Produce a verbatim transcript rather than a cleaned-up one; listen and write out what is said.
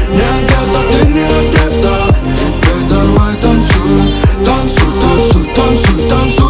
не одета, ты не одета. Теперь давай танцуй, танцуй, танцуй, танцуй, танцуй.